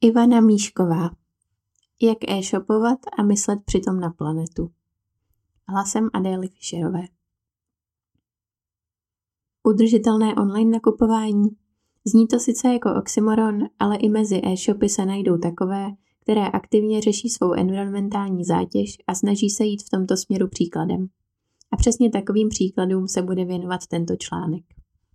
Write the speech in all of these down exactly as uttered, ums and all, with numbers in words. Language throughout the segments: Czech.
Ivana Míšková. Jak e-shopovat a myslet přitom na planetu. Hlasem Adély Fischerové. Udržitelné online nakupování. Zní to sice jako oxymoron, ale i mezi e-shopy se najdou takové, které aktivně řeší svou environmentální zátěž a snaží se jít v tomto směru příkladem. A přesně takovým příkladům se bude věnovat tento článek.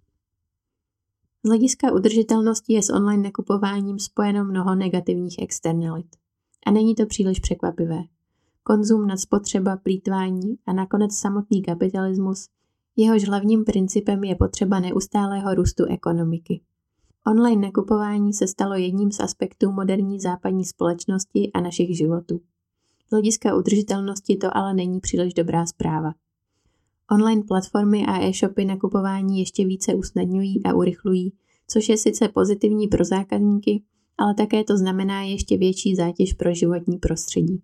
Z hlediska udržitelnosti je s online nakupováním spojeno mnoho negativních externalit. A není to příliš překvapivé. Konzum, nadspotřeba, plýtvání a nakonec samotný kapitalismus, jehož hlavním principem je potřeba neustálého růstu ekonomiky. Online nakupování se stalo jedním z aspektů moderní západní společnosti a našich životů. Z hlediska udržitelnosti to ale není příliš dobrá zpráva. Online platformy a e-shopy nakupování ještě více usnadňují a urychlují, což je sice pozitivní pro zákazníky, ale také to znamená ještě větší zátěž pro životní prostředí.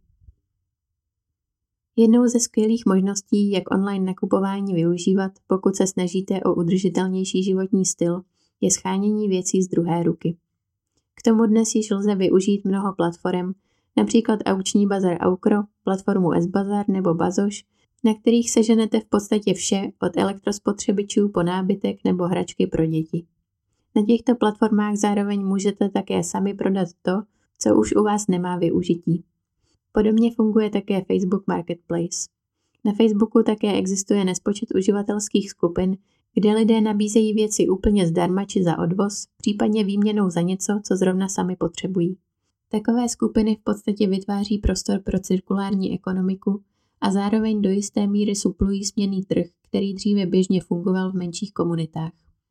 Jednou ze skvělých možností, jak online nakupování využívat, pokud se snažíte o udržitelnější životní styl, je shánění věcí z druhé ruky. K tomu dnes již lze využít mnoho platform, například aukční bazar Aukro, platformu S-Bazar nebo Bazoš, na kterých seženete v podstatě vše od elektrospotřebičů po nábytek nebo hračky pro děti. Na těchto platformách zároveň můžete také sami prodat to, co už u vás nemá využití. Podobně funguje také Facebook Marketplace. Na Facebooku také existuje nespočet uživatelských skupin, kde lidé nabízejí věci úplně zdarma či za odvoz, případně výměnou za něco, co zrovna sami potřebují. Takové skupiny v podstatě vytváří prostor pro cirkulární ekonomiku a zároveň do jisté míry suplují směnný trh, který dříve běžně fungoval v menších komunitách.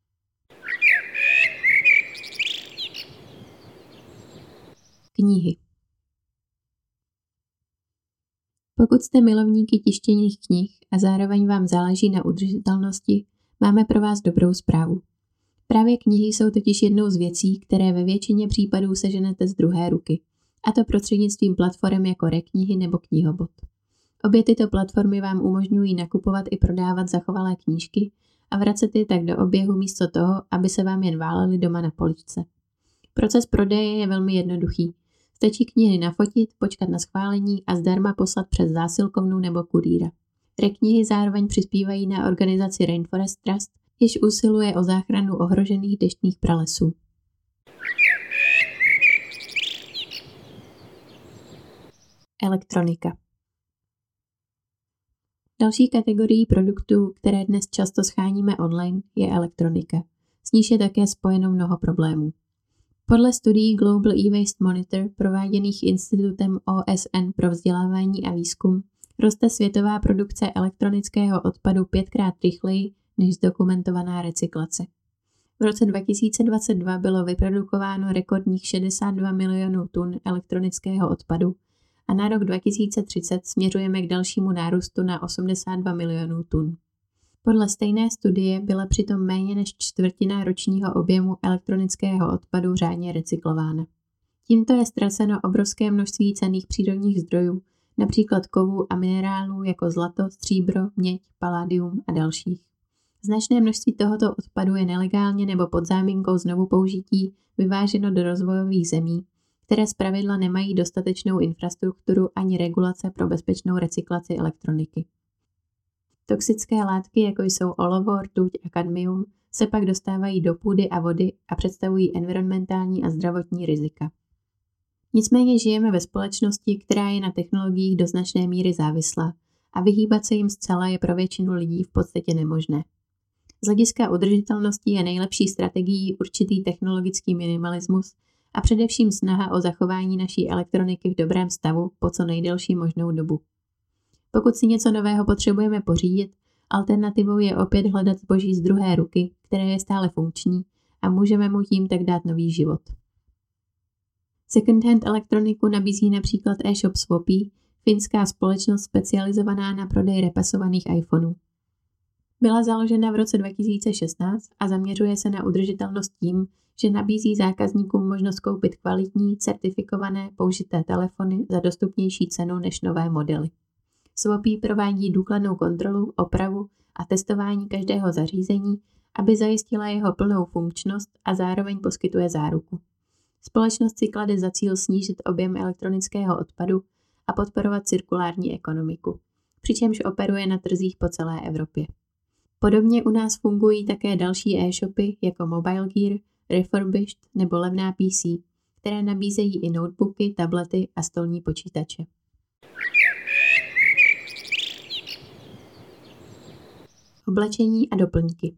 Knihy. Pokud jste milovníky tištěných knih a zároveň vám záleží na udržitelnosti, máme pro vás dobrou zprávu. Právě knihy jsou totiž jednou z věcí, které ve většině případů seženete z druhé ruky, a to prostřednictvím platform jako Reknihy nebo Knihobot. Obě tyto platformy vám umožňují nakupovat i prodávat zachovalé knížky a vracet je tak do oběhu místo toho, aby se vám jen válely doma na poličce. Proces prodeje je velmi jednoduchý. Stačí knihy nafotit, počkat na schválení a zdarma poslat přes zásilkovnu nebo kurýra. Reknihy zároveň přispívají na organizaci Rainforest Trust, jež usiluje o záchranu ohrožených deštných pralesů. Elektronika. Další kategorií produktů, které dnes často scháníme online, je elektronika. S níž je také spojeno mnoho problémů. Podle studií Global E-Waste Monitor prováděných Institutem O S N pro vzdělávání a výzkum roste světová produkce elektronického odpadu pětkrát rychleji než zdokumentovaná recyklace. V roce dva tisíce dvacet dva bylo vyprodukováno rekordních šedesát dva milionů tun elektronického odpadu a na rok dva tisíce třicet směřujeme k dalšímu nárůstu na osmdesát dva milionů tun. Podle stejné studie byla přitom méně než čtvrtina ročního objemu elektronického odpadu řádně recyklována. Tímto je ztraceno obrovské množství cenných přírodních zdrojů, například kovů a minerálů jako zlato, stříbro, měď, paládium a dalších. Značné množství tohoto odpadu je nelegálně nebo pod záminkou znovu použití vyváženo do rozvojových zemí, které zpravidla nemají dostatečnou infrastrukturu ani regulace pro bezpečnou recyklaci elektroniky. Toxické látky, jako jsou olovo, rtuť a kadmium, se pak dostávají do půdy a vody a představují environmentální a zdravotní rizika. Nicméně žijeme ve společnosti, která je na technologiích do značné míry závislá a vyhýbat se jim zcela je pro většinu lidí v podstatě nemožné. Z hlediska udržitelnosti je nejlepší strategií určitý technologický minimalismus a především snaha o zachování naší elektroniky v dobrém stavu po co nejdelší možnou dobu. Pokud si něco nového potřebujeme pořídit, alternativou je opět hledat zboží z druhé ruky, které je stále funkční a můžeme mu tím tak dát nový život. Second-hand elektroniku nabízí například e-shop Swapy, finská společnost specializovaná na prodej repasovaných iPhoneů. Byla založena v roce dva tisíce šestnáct a zaměřuje se na udržitelnost tím, že nabízí zákazníkům možnost koupit kvalitní, certifikované, použité telefony za dostupnější cenu než nové modely. Swapy provádí důkladnou kontrolu, opravu a testování každého zařízení, aby zajistila jeho plnou funkčnost a zároveň poskytuje záruku. Společnost si klade za cíl snížit objem elektronického odpadu a podporovat cirkulární ekonomiku, přičemž operuje na trzích po celé Evropě. Podobně u nás fungují také další e-shopy jako Mobile Gear, Refurbished nebo Levná P C, které nabízejí i notebooky, tablety a stolní počítače. Oblečení a doplňky.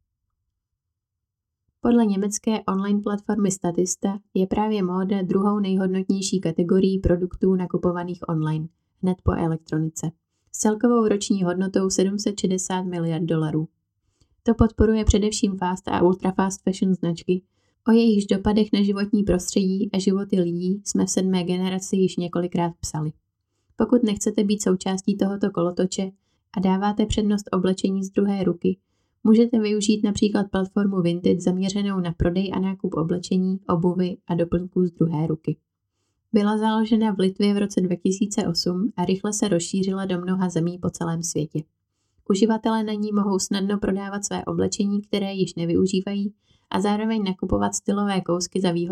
Podle německé online platformy Statista je právě móda druhou nejhodnotnější kategorií produktů nakupovaných online, hned po elektronice, s celkovou roční hodnotou sedm set šedesát miliard dolarů. To podporuje především fast a ultrafast fashion značky, o jejichž dopadech na životní prostředí a životy lidí jsme v sedmé generaci již několikrát psali. Pokud nechcete být součástí tohoto kolotoče a dáváte přednost oblečení z druhé ruky, můžete využít například platformu Vinted zaměřenou na prodej a nákup oblečení, obuvy a doplňků z druhé ruky. Byla založena v Litvě v roce dva tisíce osm a rychle se rozšířila do mnoha zemí po celém světě. Uživatelé na ní mohou snadno prodávat své oblečení, které již nevyužívají, a zároveň nakupovat stylové kousky za výhodné